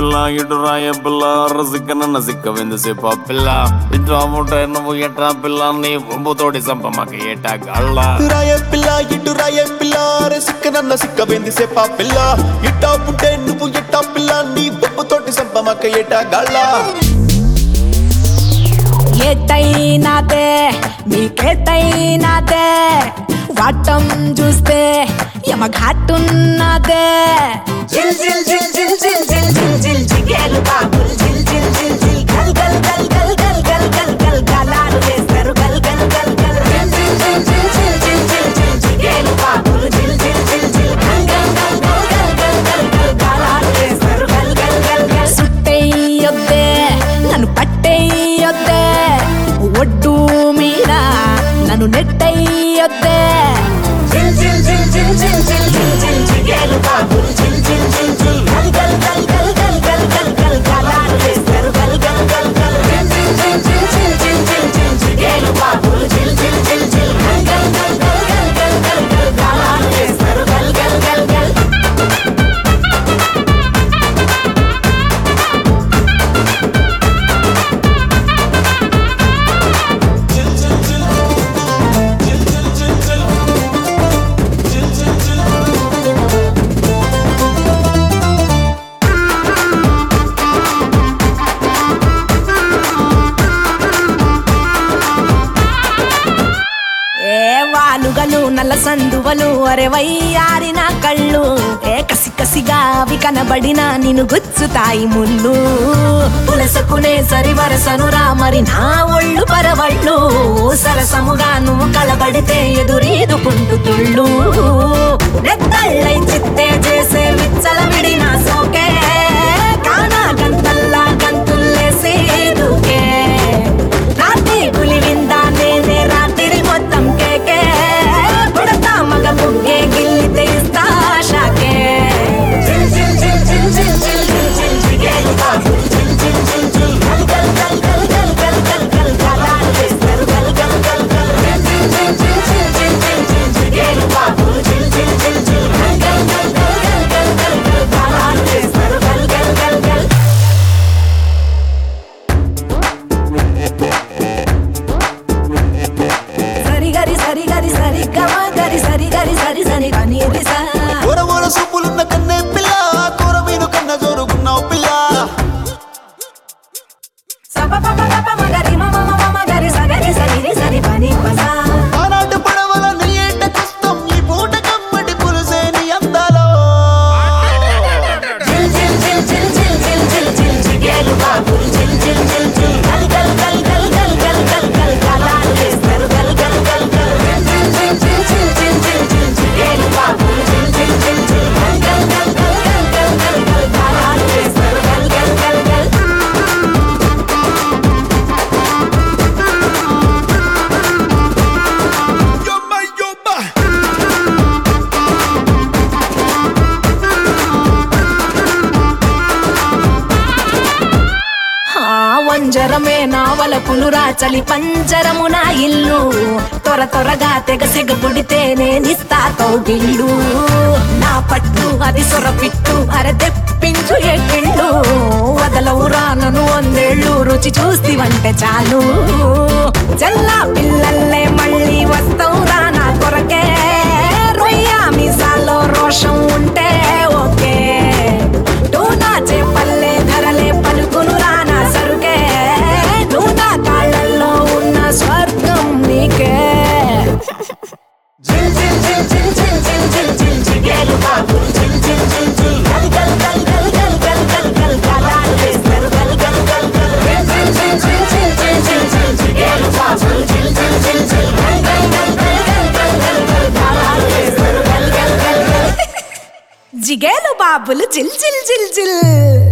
పిల్ల ఇటు రాయ పిల్ల రసిక్కన నసిక్క వెందుసేప పిల్ల ఇటు అమ్ముంటే నువ్వు ఎట్రా పిల్ల నీ బొంబుతోటి సంపమ్మకి ఏటా గళ్ళ రాయ పిల్ల ఇటు రాయ పిల్ల రసిక్కన నసిక్క వెందుసేప పిల్ల ఇటు అమ్ముంటే నువ్వు ఎట్టా పిల్ల నీ బొంబుతోటి సంపమ్మకి ఏటా గళ్ళ ఏటైనాదే మీకేటైనాదే వాటం చూస్తే యమఘాటున్నదే జిల్ జిల్ జిల్ జిల్ జిల్ జిల్ జిల్ జిల్ జిగేలు బాబులు జిల్ జిల్ జిల్ జిల్ గల్ గల్ గల్ గల్ గల్ గల్ గల్ గల్ గలాలు వేస్తారు గల్ గల్ గల్ గల్ జిల్ జిల్ జిల్ జిల్ జిల్ జిల్ జిల్ జిగేలు బాబులు జిల్ జిల్ జిల్ జిల్ గల్ గల్ గల్ గల్ గల్ గల్ గల్ గలాలు వేస్తారు గల్ గల్ గల్ గల్ సుట్టేయొద్దే నన్ను పట్టేయొద్దే ఒడ్డు మీద నన్ను నెట్టయ్యొద్దే జిల్ జిల్ జిల్ జిల్ జిల్ జిల్ జిల్ జిల్ జిగేలు బాబులు జిల్ జిల్ జిల్ జిల్ గల్ గల్ గల్ గల్ గల్ గల్ గల్ గల్ గలాలు వేస్తారు గల్ గల్ గల్ గల్ జిల్ జిల్ జిల్ జిల్ జిల్ జిల్ జిల్ జిగేలు బాబులు జిల్ జిల్ జిల్ జిల్ గల్ గల్ గల్ గల్ గల్ గల్ గల్ గలాలు వేస్తారు గల్ గల్ గల్ గల్ వాలుగలు నల్ల సందువలు అరే వయ్యారిన కళ్ళు ఏ కసి కసిగా అవి కనబడినా నిన్ను గుచ్చుతాయి ముళ్ళు పులసకునే సరి వరసనురా మరి నా ఒళ్ళు పరవళ్ళు సరసముగా నువ్వు కలబడితే ఎదురీదుకుంటూ తుళ్ళు రెద్దళ్ళై చిత్తే చేసే విచ్చల విడిన సోకే కానా గంతల్లా గంతుల్లేసి దూకే రాత్రి పులి విందా నేనే రాత్రి మొత్తం కేకే పుడతా మగ బుగ్గే గిల్లితే ఇస్తా షాకే జిల్ జిల్ జిల్ జిల్ జిల్ జిల్ జిల్ జిల్ జిగేలు బాబులు జిల్ జిల్ జిల్ జిల్ గల్ గల్ గల్ గల్ గల్ గల్ గల్ గల్ గలాలు వేస్తారు గల్ గల్ గల్ గల్ జిల్ జిల్ జిల్ జిల్ జిల్ జిల్ జిల్ జిగేలు బాబులు జిల్ జిల్ జిల్ జిల్ గల్ గల్ గల్ గల్ గల్ గల్ గల్ గలాలు వేస్తారు గల్ గల్ గల్ గల్ సరి గరి సరి గమ గరి సరి గరి సరి సరి గని రిసా ఓర ఓర సుబ్బులున్న కన్నే పిల్ల కూర మీను కన్న జోరుగున్నావు పిల్ల సప పప పప మగరి మమ మమ గరి సగరి సరి సరి పని పసా ఆనాటి పడవల నీ ఏట కష్టం ఈ పూట కమ్మటి పులుసే నీ అందాలో జిల్ జిల్ జిల్ జిల్ జిల్ జిల్ జిల్ జిల్ జిగేలు బాబులు జిల్ జిల్ జిల్ జిల్ గల్ గల్ గల్ గల్ గల్ గల్ గల్ గల్ గలాలు వేస్తారు గల్ గల్ గల్ గల్ జిల్ జిల్ జిల్ జిల్ జిల్ జిల్ జిల్ జిగేలు బాబులు జిల్ జిల్ జిల్ జిల్ గల్ గల్ గల్ గల్ గల్ గల్ గల్ గలాలు వేస్తారు గల్ గల్ గల్ గల్ యొమ్మ యొమ్మ వంజరమే నావల పులురా చలి పంజరము నా ఇల్లు త్వర త్వరగా తెగ సెగ పుడితే నేనిస్తా కౌగిళ్ళు నా పట్టు అది సొరపిట్టు అర తెప్పించు ఎక్కిళ్ళు వదలవురా నన్ను వందేళ్ళు రుచి చూస్తివంటే చాలు జల్లా పిల్లల్లే మళ్ళీ వస్తావురా నా కొరకే రొయ్య మీసాల్లో రోషం ఉంటే ఓకే టూనా చేపల్లే ధరలే పలుకును రానా సరుకే నువ్వు నా కాళ్ళల్లో ఉన్న స్వర్గం నీకే జిల్ జిల్ జిల్ జిల్ జిల్ జిల్ జిల్ జిల్ జిగేలు బాబులు జిల్ జిల్ జిల్ జిల్ గల్ గల్ గల్ గల్ గల్ గల్ గల్ గల్ గలాలు వేస్తారు గల్ గల్ గల్ గల్ జిల్ జిల్ జిల్ జిల్ జిల్ జిల్ జిల్ జిగేలు బాబులు జిల్ జిల్ జిల్ జిల్ గల్ గల్ గల్ గల్ గల్ గల్ గల్ గలాలు వేస్తారు గల్ గల్ గల్ గల్ జిగేలు బాబులు జిల్ జిల్ జిల్ జిల్